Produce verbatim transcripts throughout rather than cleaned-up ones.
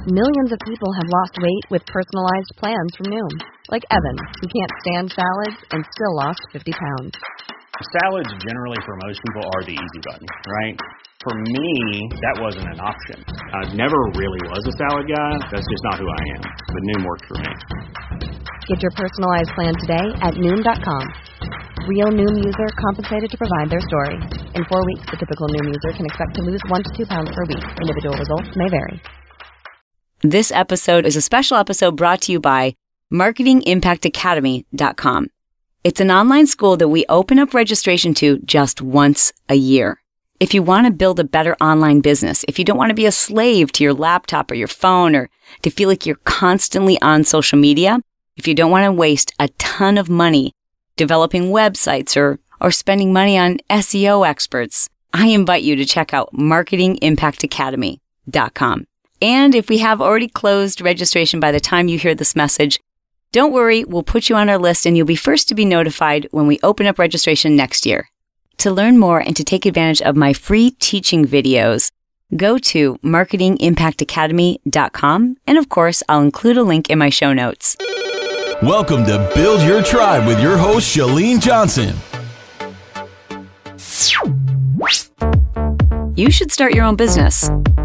millions of people have lost weight with personalized plans from Noom. Like Evan, who can't stand salads and still lost fifty pounds. Salads generally for most people are the easy button, right? For me, that wasn't an option. I never really was a salad guy. That's just not who I am. But Noom worked for me. Get your personalized plan today at Noom dot com. Real Noom user compensated to provide their story. In four weeks, the typical Noom user can expect to lose one to two pounds per week. Individual results may vary. This episode is a special episode brought to you by marketing impact academy dot com. It's an online school that we open up registration to just once a year. If you want to build a better online business, if you don't want to be a slave to your laptop or your phone or to feel like you're constantly on social media, if you don't want to waste a ton of money developing websites or, or spending money on S E O experts, I invite you to check out marketing impact academy dot com. And if we have already closed registration by the time you hear this message, don't worry, we'll put you on our list and you'll be first to be notified when we open up registration next year. To learn more and to take advantage of my free teaching videos, go to marketing impact academy dot com. And of course, I'll include a link in my show notes. Welcome to Build Your Tribe with your host, Chalene Johnson. You should start your own business.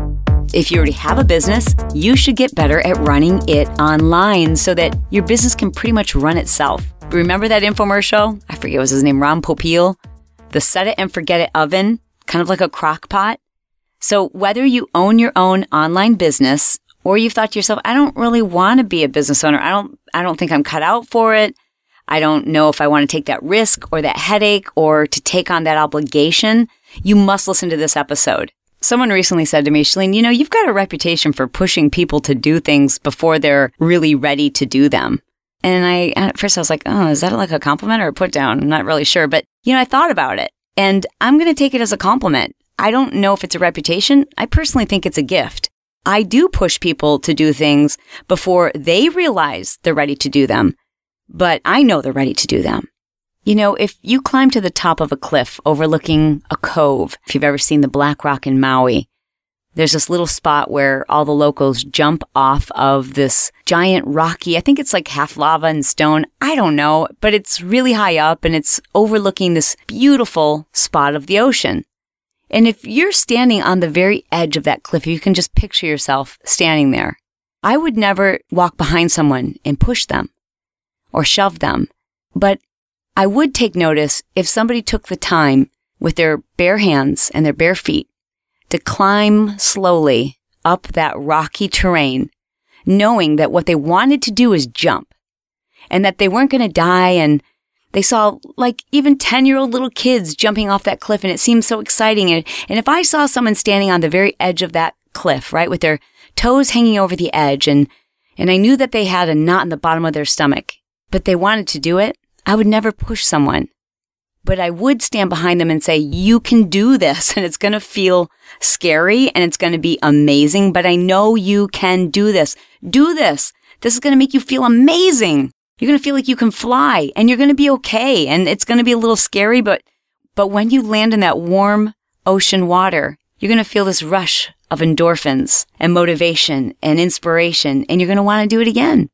If you already have a business, you should get better at running it online so that your business can pretty much run itself. Remember that infomercial? I forget what was his name, Ron Popeil? The set it and forget it oven, kind of like a crock pot. So whether you own your own online business or you've thought to yourself, I don't really want to be a business owner. I don't, I don't think I'm cut out for it. I don't know if I want to take that risk or that headache or to take on that obligation. You must listen to this episode. Someone recently said to me, Chalene, you know, you've got a reputation for pushing people to do things before they're really ready to do them. And I, at first I was like, oh, is that like a compliment or a put down? I'm not really sure. But, you know, I thought about it and I'm going to take it as a compliment. I don't know if it's a reputation. I personally think it's a gift. I do push people to do things before they realize they're ready to do them, but I know they're ready to do them. You know, if you climb to the top of a cliff overlooking a cove, if you've ever seen the Black Rock in Maui, there's this little spot where all the locals jump off of this giant rocky, I think it's like half lava and stone. I don't know, but it's really high up and it's overlooking this beautiful spot of the ocean. And if you're standing on the very edge of that cliff, you can just picture yourself standing there. I would never walk behind someone and push them or shove them, but I would take notice if somebody took the time with their bare hands and their bare feet to climb slowly up that rocky terrain, knowing that what they wanted to do is jump and that they weren't going to die. And they saw like even ten-year-old little kids jumping off that cliff and it seemed so exciting. And, and if I saw someone standing on the very edge of that cliff, right, with their toes hanging over the edge and, and I knew that they had a knot in the bottom of their stomach, but they wanted to do it, I would never push someone, but I would stand behind them and say, you can do this and it's going to feel scary and it's going to be amazing, but I know you can do this. Do this. This is going to make you feel amazing. You're going to feel like you can fly and you're going to be okay. And it's going to be a little scary, but, but when you land in that warm ocean water, you're going to feel this rush of endorphins and motivation and inspiration, and you're going to want to do it again.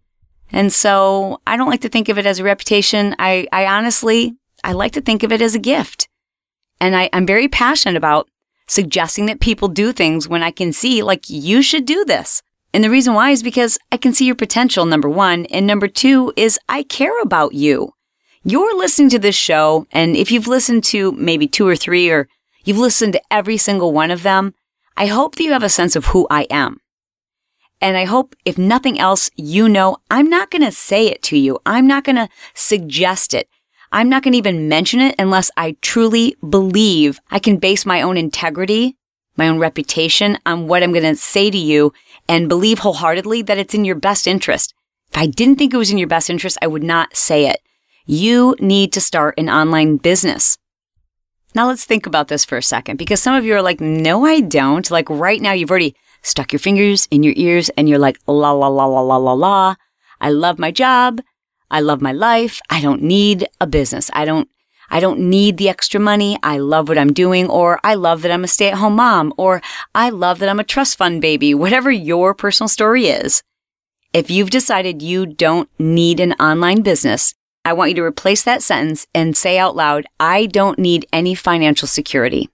And so I don't like to think of it as a reputation. I, I honestly, I like to think of it as a gift. And I, I'm very passionate about suggesting that people do things when I can see, like, you should do this. And the reason why is because I can see your potential, number one. And number two is I care about you. You're listening to this show. And if you've listened to maybe two or three, or you've listened to every single one of them, I hope that you have a sense of who I am. And I hope, if nothing else, you know, I'm not going to say it to you. I'm not going to suggest it. I'm not going to even mention it unless I truly believe I can base my own integrity, my own reputation on what I'm going to say to you and believe wholeheartedly that it's in your best interest. If I didn't think it was in your best interest, I would not say it. You need to start an online business. Now let's think about this for a second, because some of you are like, no, I don't. Like right now, you've already stuck your fingers in your ears and you're like, la, la, la, la, la, la, la. I love my job. I love my life. I don't need a business. I don't, I don't need the extra money. I love what I'm doing, or I love that I'm a stay-at-home mom, or I love that I'm a trust fund baby, whatever your personal story is. If you've decided you don't need an online business, I want you to replace that sentence and say out loud, I don't need any financial security.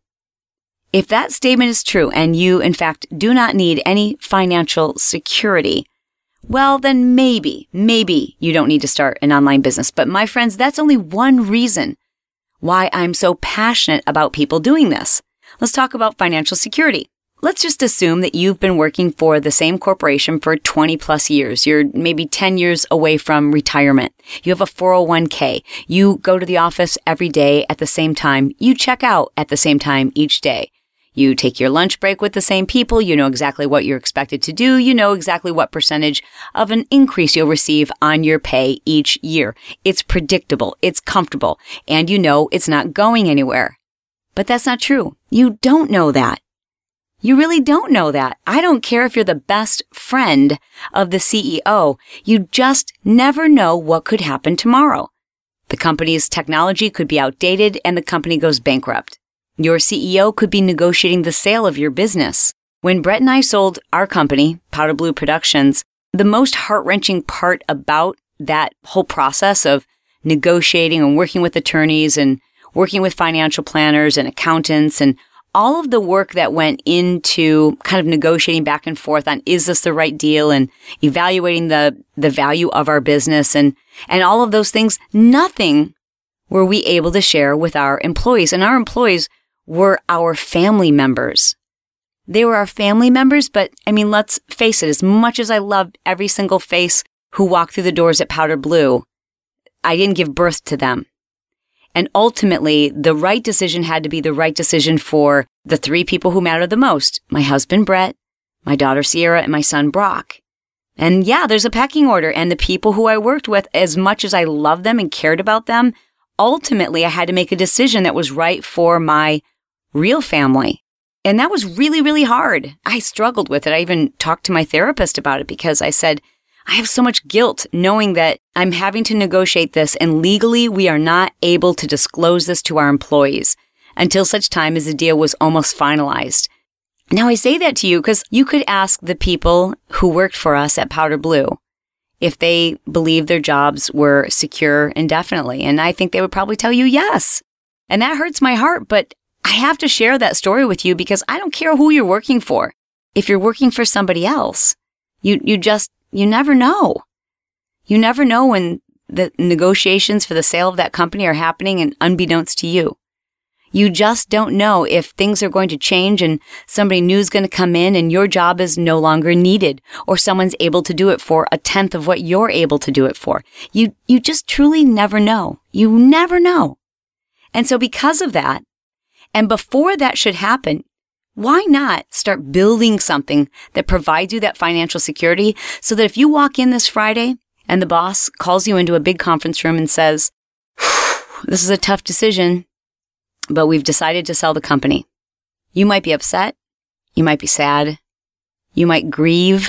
If that statement is true and you, in fact, do not need any financial security, well, then maybe, maybe you don't need to start an online business. But my friends, that's only one reason why I'm so passionate about people doing this. Let's talk about financial security. Let's just assume that you've been working for the same corporation for twenty plus years. You're maybe ten years away from retirement. You have a four oh one k. You go to the office every day at the same time. You check out at the same time each day. You take your lunch break with the same people. You know exactly what you're expected to do. You know exactly what percentage of an increase you'll receive on your pay each year. It's predictable. It's comfortable. And you know it's not going anywhere. But that's not true. You don't know that. You really don't know that. I don't care if you're the best friend of the C E O. You just never know what could happen tomorrow. The company's technology could be outdated and the company goes bankrupt. Your C E O could be negotiating the sale of your business. When Brett and I sold our company, Powder Blue Productions, the most heart-wrenching part about that whole process of negotiating and working with attorneys and working with financial planners and accountants and all of the work that went into kind of negotiating back and forth on, is this the right deal, and evaluating the, the value of our business and, and all of those things, nothing were we able to share with our employees. And our employees were our family members. They were our family members, but I mean, let's face it, as much as I love every single face who walked through the doors at Powder Blue, I didn't give birth to them. And ultimately, the right decision had to be the right decision for the three people who matter the most. My husband, Brett, my daughter, Sierra, and my son, Brock. And yeah, there's a pecking order. And the people who I worked with, as much as I loved them and cared about them, ultimately, I had to make a decision that was right for my real family. And that was really, really hard. I struggled with it. I even talked to my therapist about it because I said, I have so much guilt knowing that I'm having to negotiate this, and legally we are not able to disclose this to our employees until such time as the deal was almost finalized. Now, I say that to you because you could ask the people who worked for us at Powder Blue if they believed their jobs were secure indefinitely, and I think they would probably tell you yes. And that hurts my heart, but I have to share that story with you because I don't care who you're working for. If you're working for somebody else, you you just You never know. You never know when the negotiations for the sale of that company are happening, and unbeknownst to you. You just don't know if things are going to change and somebody new is going to come in and your job is no longer needed, or someone's able to do it for a tenth of what you're able to do it for. You, you just truly never know. You never know. And so because of that, and before that should happen, why not start building something that provides you that financial security so that if you walk in this Friday and the boss calls you into a big conference room and says, this is a tough decision, but we've decided to sell the company. You might be upset. You might be sad. You might grieve.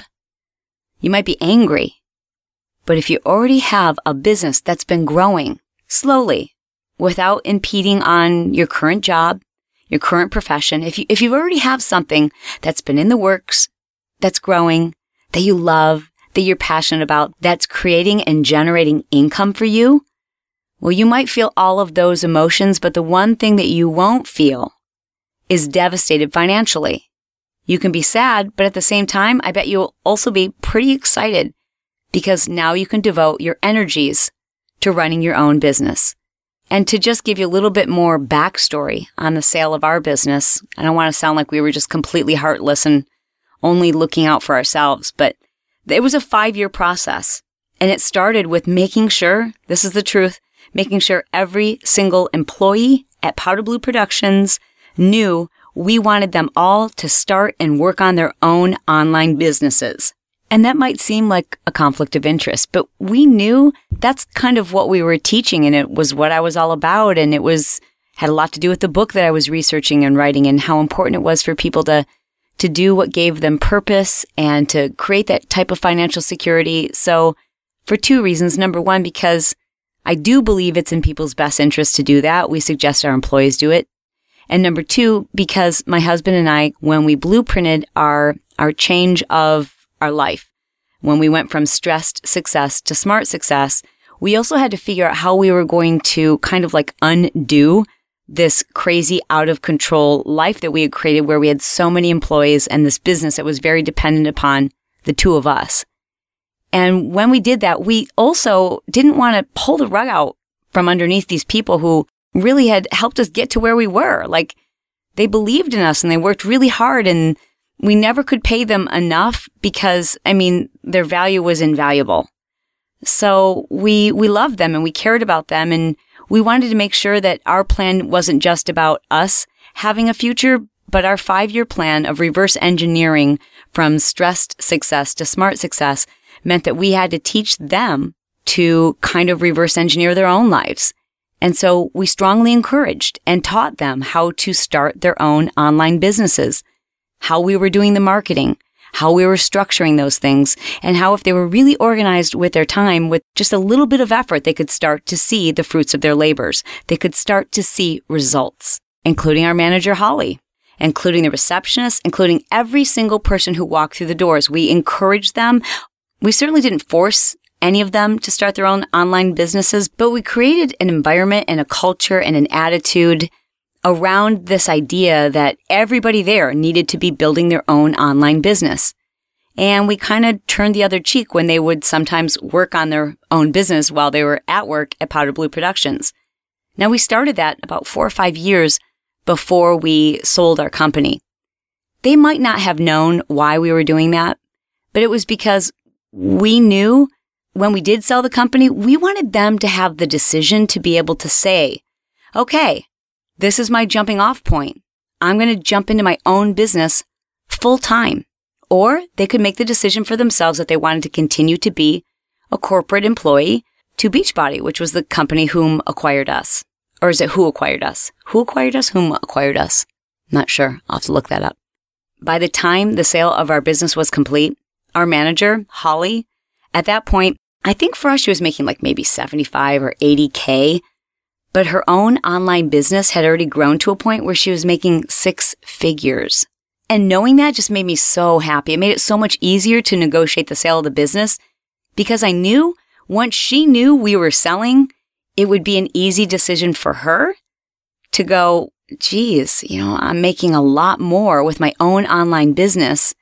You might be angry. But if you already have a business that's been growing slowly without impeding on your current job, your current profession, if you, if you already have something that's been in the works, that's growing, that you love, that you're passionate about, that's creating and generating income for you, well, you might feel all of those emotions, but the one thing that you won't feel is devastated financially. You can be sad, but at the same time, I bet you'll also be pretty excited because now you can devote your energies to running your own business. And to just give you a little bit more backstory on the sale of our business, I don't want to sound like we were just completely heartless and only looking out for ourselves, but it was a five-year process. And it started with making sure, this is the truth, making sure every single employee at Powder Blue Productions knew we wanted them all to start and work on their own online businesses. And that might seem like a conflict of interest, but we knew that's kind of what we were teaching, and it was what I was all about, and it was had a lot to do with the book that I was researching and writing, and how important it was for people to to do what gave them purpose and to create that type of financial security. So for two reasons. Number one, because I do believe it's in people's best interest to do that. We suggest our employees do it. And number two, because my husband and I, when we blueprinted our, our change of our life, when we went from stressed success to smart success, we also had to figure out how we were going to kind of like undo this crazy out of control life that we had created where we had so many employees and this business that was very dependent upon the two of us. And when we did that, we also didn't want to pull the rug out from underneath these people who really had helped us get to where we were. Like, they believed in us and they worked really hard, and we never could pay them enough because, I mean, their value was invaluable. So we, we loved them and we cared about them, and we wanted to make sure that our plan wasn't just about us having a future, but our five-year plan of reverse engineering from stressed success to smart success meant that we had to teach them to kind of reverse engineer their own lives. And so we strongly encouraged and taught them how to start their own online businesses, how we were doing the marketing, how we were structuring those things, and how if they were really organized with their time, with just a little bit of effort, they could start to see the fruits of their labors. They could start to see results, including our manager, Holly, including the receptionist, including every single person who walked through the doors. We encouraged them. We certainly didn't force any of them to start their own online businesses, but we created an environment and a culture and an attitude around this idea that everybody there needed to be building their own online business. And we kind of turned the other cheek when they would sometimes work on their own business while they were at work at Powder Blue Productions. Now, we started that about four or five years before we sold our company. They might not have known why we were doing that, but it was because we knew when we did sell the company, we wanted them to have the decision to be able to say, okay, this is my jumping off point. I'm going to jump into my own business full time. Or they could make the decision for themselves that they wanted to continue to be a corporate employee to Beachbody, which was the company whom acquired us. Or is it who acquired us? Who acquired us? Whom acquired us? Not sure. I'll have to look that up. By the time the sale of our business was complete, our manager, Holly, at that point, I think for us, she was making like maybe seventy-five or eighty K. But her own online business had already grown to a point where she was making six figures. And knowing that just made me so happy. It made it so much easier to negotiate the sale of the business because I knew once she knew we were selling, it would be an easy decision for her to go, geez, you know, I'm making a lot more with my own online business,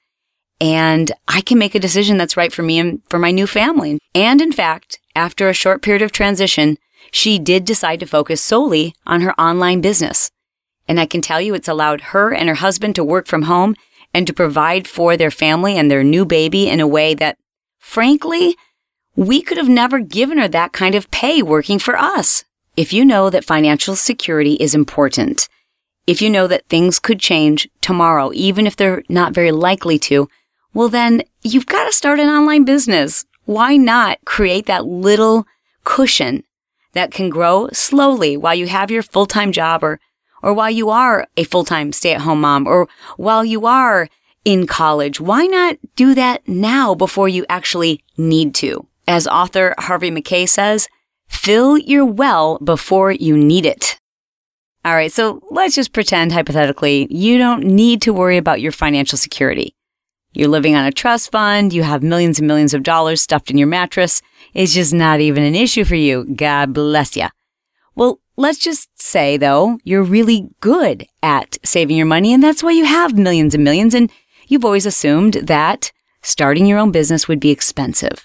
and I can make a decision that's right for me and for my new family. And in fact, after a short period of transition, she did decide to focus solely on her online business. And I can tell you it's allowed her and her husband to work from home and to provide for their family and their new baby in a way that, frankly, we could have never given her that kind of pay working for us. If you know that financial security is important, if you know that things could change tomorrow, even if they're not very likely to, well then you've got to start an online business. Why not create that little cushion that can grow slowly while you have your full-time job, or or while you are a full-time stay-at-home mom, or while you are in college? Why not do that now before you actually need to? As author Harvey Mackay says, fill your well before you need it. All right, so let's just pretend hypothetically you don't need to worry about your financial security. You're living on a trust fund, you have millions and millions of dollars stuffed in your mattress. It's just not even an issue for you. God bless ya. Well, let's just say, though, you're really good at saving your money, and that's why you have millions and millions, and you've always assumed that starting your own business would be expensive.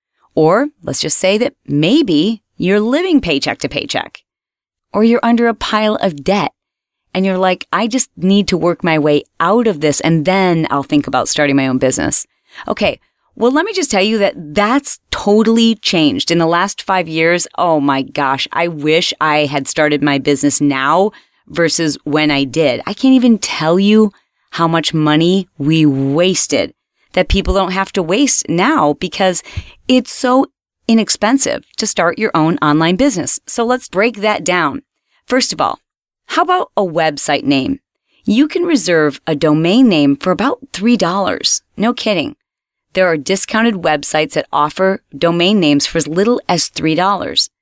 Or let's just say that maybe you're living paycheck to paycheck, or you're under a pile of debt, and you're like, I just need to work my way out of this, and then I'll think about starting my own business. Okay, well, let me just tell you that that's totally changed. In the last five years, oh my gosh, I wish I had started my business now versus when I did. I can't even tell you how much money we wasted that people don't have to waste now because it's so inexpensive to start your own online business. So let's break that down. First of all, how about a website name? You can reserve a domain name for about three dollars. No kidding. There are discounted websites that offer domain names for as little as three dollars.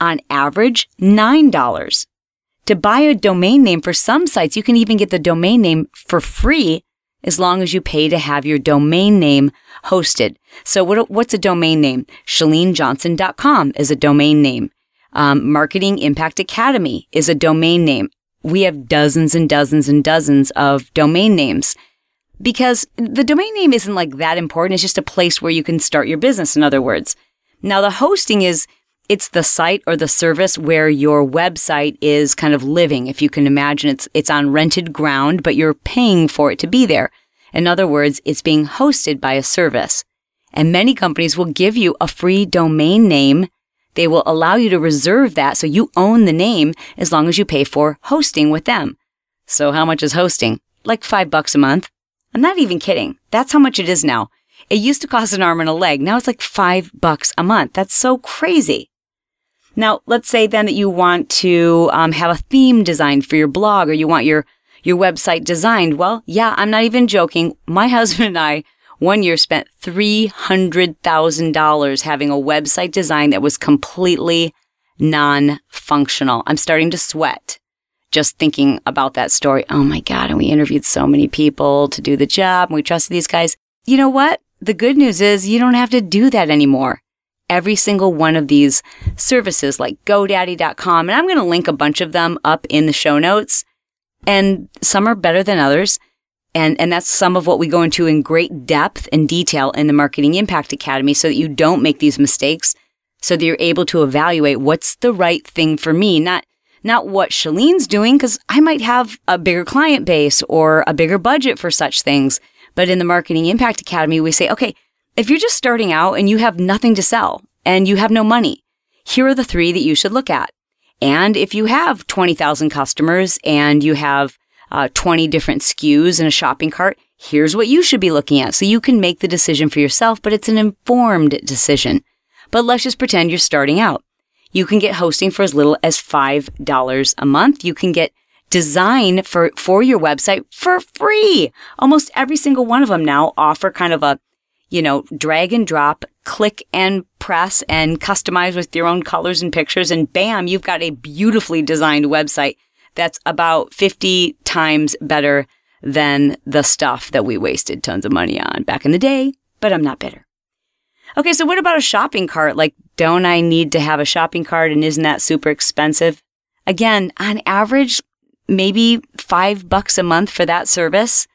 on average nine dollars. To buy a domain name for some sites, you can even get the domain name for free as long as you pay to have your domain name hosted. So what, what's a domain name? Chalene Johnson dot com is a domain name. Um, Marketing Impact Academy is a domain name. We have dozens and dozens and dozens of domain names because the domain name isn't like that important. It's just a place where you can start your business, in other words. Now, the hosting is, it's the site or the service where your website is kind of living. If you can imagine, it's it's on rented ground, but you're paying for it to be there. In other words, it's being hosted by a service. And many companies will give you a free domain name. They will allow you to reserve that so you own the name as long as you pay for hosting with them. So how much is hosting? Like five bucks a month. I'm not even kidding. That's how much it is now. It used to cost an arm and a leg. Now it's like five bucks a month. That's so crazy. Now, let's say then that you want to um, have a theme designed for your blog, or you want your, your website designed. Well, yeah, I'm not even joking. My husband and I one year spent three hundred thousand dollars having a website design that was completely non-functional. I'm starting to sweat just thinking about that story. Oh my God. And we interviewed so many people to do the job, and we trusted these guys. You know what? The good news is you don't have to do that anymore. Every single one of these services like GoDaddy dot com, and I'm going to link a bunch of them up in the show notes, and some are better than others. And, and that's some of what we go into in great depth and detail in the Marketing Impact Academy so that you don't make these mistakes, so that you're able to evaluate what's the right thing for me, not, not what Chalene's doing, because I might have a bigger client base or a bigger budget for such things. But in the Marketing Impact Academy, we say, okay, if you're just starting out and you have nothing to sell and you have no money, here are the three that you should look at. And if you have twenty thousand customers and you have uh, twenty different S K Us in a shopping cart, here's what you should be looking at. So you can make the decision for yourself, but it's an informed decision. But let's just pretend you're starting out. You can get hosting for as little as five dollars a month. You can get design for, for your website for free. Almost every single one of them now offer kind of a, you know, drag and drop, click and press and customize with your own colors and pictures. And bam, you've got a beautifully designed website that's about fifty times better than the stuff that we wasted tons of money on back in the day, but I'm not bitter. Okay, so what about a shopping cart? Like, don't I need to have a shopping cart, and isn't that super expensive? Again, on average, maybe five bucks a month for that service.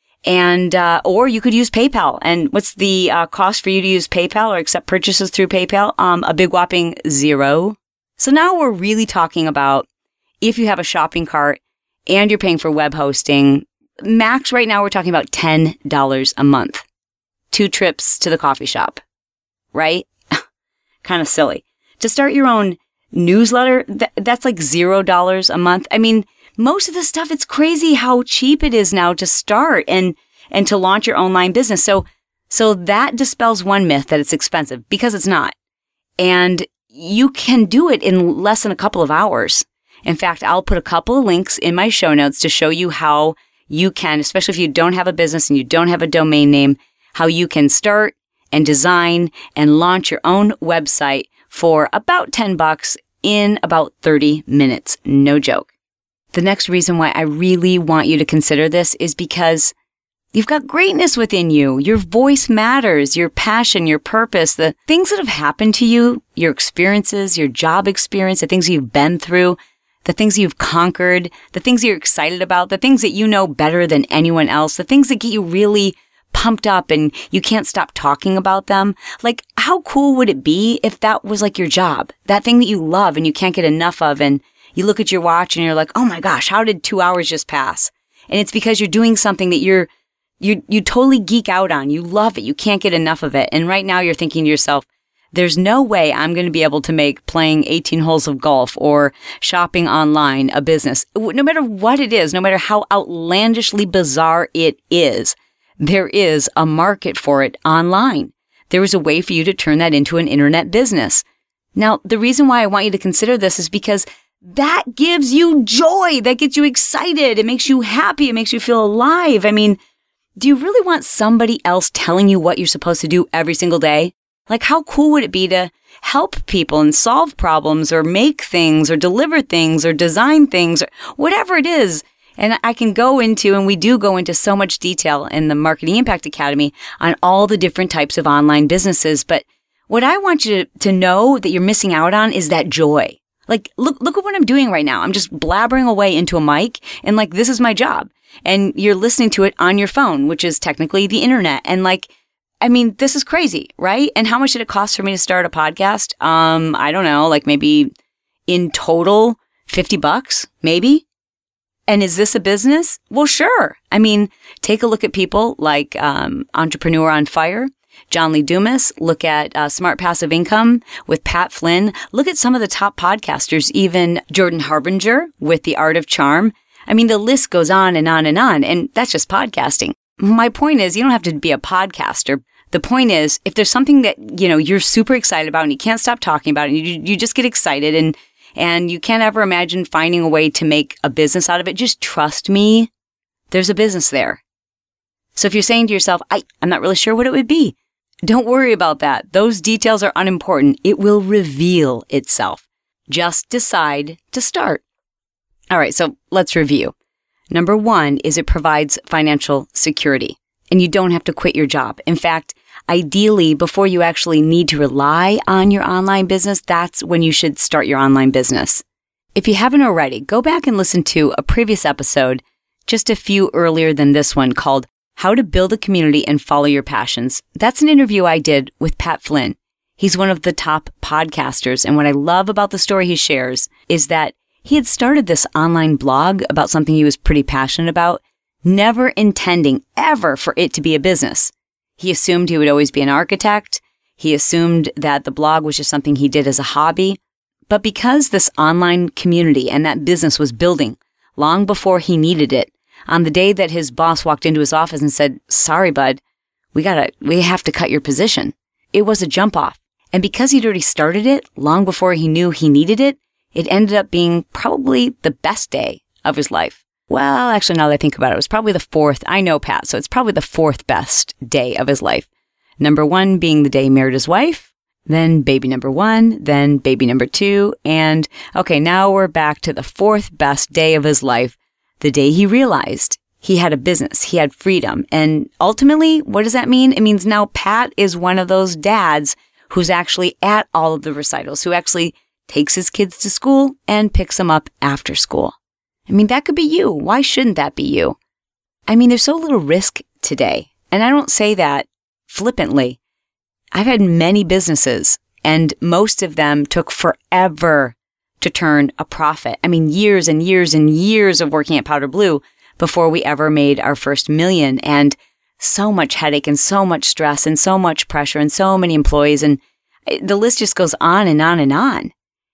And, uh, or you could use PayPal. And what's the uh, cost for you to use PayPal or accept purchases through PayPal? Um, a big whopping zero. So now we're really talking about if you have a shopping cart and you're paying for web hosting, max right now we're talking about ten dollars a month. Two trips to the coffee shop, right? Kind of silly. To start your own newsletter, th- that's like zero dollars a month. I mean, most of the stuff, it's crazy how cheap it is now to start and, and to launch your online business. So, so that dispels one myth that it's expensive, because it's not. And you can do it in less than a couple of hours. In fact, I'll put a couple of links in my show notes to show you how you can, especially if you don't have a business and you don't have a domain name, how you can start and design and launch your own website for about ten bucks in about thirty minutes. No joke. The next reason why I really want you to consider this is because you've got greatness within you. Your voice matters, your passion, your purpose, the things that have happened to you, your experiences, your job experience, the things you've been through, the things you've conquered, the things you're excited about, the things that you know better than anyone else, the things that get you really pumped up and you can't stop talking about them. Like, how cool would it be if that was like your job, that thing that you love and you can't get enough of, and you look at your watch and you're like, oh my gosh, how did two hours just pass? And it's because you're doing something that you're, you, you totally geek out on. You love it. You can't get enough of it. And right now you're thinking to yourself, there's no way I'm going to be able to make playing eighteen holes of golf or shopping online a business. No matter what it is, no matter how outlandishly bizarre it is, there is a market for it online. There is a way for you to turn that into an internet business. Now, the reason why I want you to consider this is because that gives you joy. That gets you excited. It makes you happy. It makes you feel alive. I mean, do you really want somebody else telling you what you're supposed to do every single day? Like, how cool would it be to help people and solve problems or make things or deliver things or design things or whatever it is? And I can go into, and we do go into so much detail in the Marketing Impact Academy on all the different types of online businesses. But what I want you to, to know that you're missing out on is that joy. Like, look, look at what I'm doing right now. I'm just blabbering away into a mic, and like, this is my job. And you're listening to it on your phone, which is technically the internet. And like, I mean, this is crazy, right? And how much did it cost for me to start a podcast? Um, I don't know, like maybe in total, fifty bucks, maybe. And is this a business? Well, sure. I mean, take a look at people like um, Entrepreneur on Fire, John Lee Dumas. Look at uh, Smart Passive Income with Pat Flynn. Look at some of the top podcasters, even Jordan Harbinger with The Art of Charm. I mean, the list goes on and on and on, and that's just podcasting. My point is, you don't have to be a podcaster. The point is, if there's something that, you know, you're super excited about and you can't stop talking about it, and you, you just get excited and, and you can't ever imagine finding a way to make a business out of it, just trust me, there's a business there. So if you're saying to yourself, I, I'm not really sure what it would be, don't worry about that. Those details are unimportant. It will reveal itself. Just decide to start. All right, so let's review. Number one is it provides financial security, and you don't have to quit your job. In fact, ideally, before you actually need to rely on your online business, that's when you should start your online business. If you haven't already, go back and listen to a previous episode, just a few earlier than this one, called How to Build a Community and Follow Your Passions. That's an interview I did with Pat Flynn. He's one of the top podcasters, and what I love about the story he shares is that he had started this online blog about something he was pretty passionate about, never intending ever for it to be a business. He assumed he would always be an architect. He assumed that the blog was just something he did as a hobby. But because this online community and that business was building long before he needed it, on the day that his boss walked into his office and said, sorry, bud, we gotta, we have to cut your position, it was a jump off. And because he'd already started it long before he knew he needed it, it ended up being probably the best day of his life. Well, actually, now that I think about it, it was probably the fourth. I know Pat, so it's probably the fourth best day of his life. Number one being the day he married his wife, then baby number one, then baby number two, and okay, now we're back to the fourth best day of his life, the day he realized he had a business, he had freedom. And ultimately, what does that mean? It means now Pat is one of those dads who's actually at all of the recitals, who actually takes his kids to school and picks them up after school. I mean, that could be you. Why shouldn't that be you? I mean, there's so little risk today. And I don't say that flippantly. I've had many businesses, and most of them took forever to turn a profit. I mean, years and years and years of working at Powder Blue before we ever made our first million. And so much headache and so much stress and so much pressure and so many employees. And the list just goes on and on and on.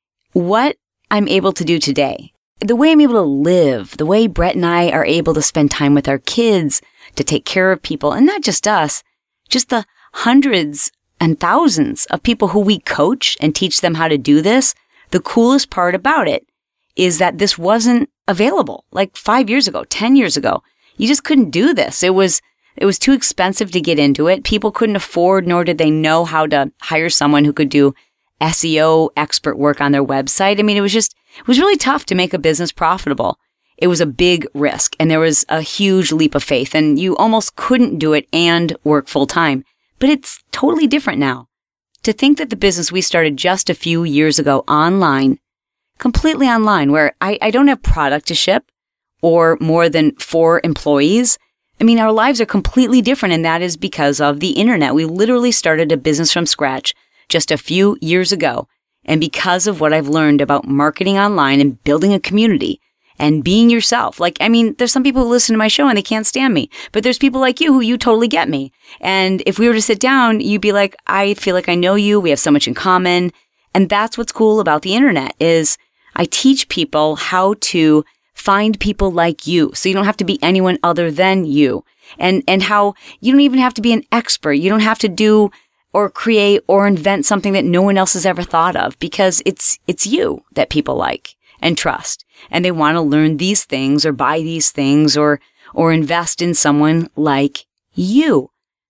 What I'm able to do today, the way I'm able to live, the way Brett and I are able to spend time with our kids, to take care of people, and not just us, just the hundreds and thousands of people who we coach and teach them how to do this. The coolest part about it is that this wasn't available like five years ago, ten years ago. You just couldn't do this. It was, it was too expensive to get into it. People couldn't afford, nor did they know how to hire someone who could do S E O expert work on their website. I mean, it was just, it was really tough to make a business profitable. It was a big risk, and there was a huge leap of faith, and you almost couldn't do it and work full time. But it's totally different now. To think that the business we started just a few years ago online, completely online, where I, I don't have product to ship or more than four employees. I mean, our lives are completely different, and that is because of the internet. We literally started a business from scratch just a few years ago. And because of what I've learned about marketing online and building a community and being yourself. Like, I mean, there's some people who listen to my show and they can't stand me, but there's people like you who you totally get me. And if we were to sit down, you'd be like, I feel like I know you. We have so much in common. And that's what's cool about the internet is I teach people how to find people like you. So you don't have to be anyone other than you. And, and how you don't even have to be an expert. You don't have to do or create or invent something that no one else has ever thought of, because it's, it's you that people like and trust. And they want to learn these things or buy these things or, or invest in someone like you.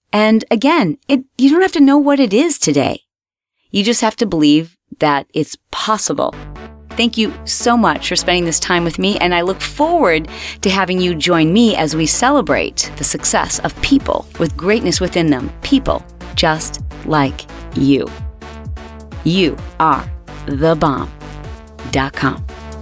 And again, it, you don't have to know what it is today. You just have to believe that it's possible. Thank you so much for spending this time with me, and I look forward to having you join me as we celebrate the success of people with greatness within them, people just like you. You are the bomb dot com.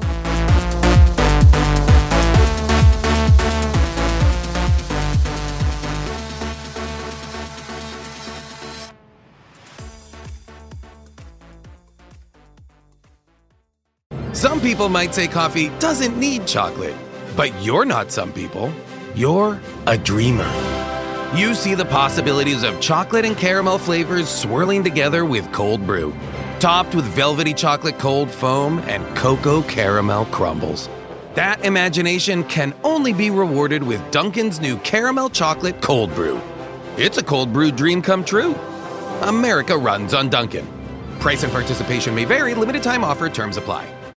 Some people might say coffee doesn't need chocolate, but you're not some people. You're a dreamer. You see the possibilities of chocolate and caramel flavors swirling together with cold brew, topped with velvety chocolate cold foam and cocoa caramel crumbles. That imagination can only be rewarded with Dunkin's new caramel chocolate cold brew. It's a cold brew dream come true. America runs on Dunkin'. Price and participation may vary. Limited time offer. Terms apply.